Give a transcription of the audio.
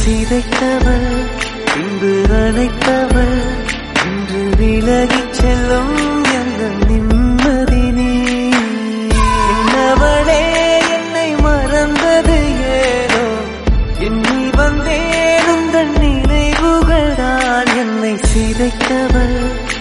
சிதைத்தவள் பின்பு அழைத்தவள் இன்று விலகிச் செல்லும் எந்த நிம்மதினே என்னவளே என்னை மறந்தது ஏனோ எண்ணி வந்தேன் உந்தன் நினைவுகள் தான் என்னை சிதைத்தவள்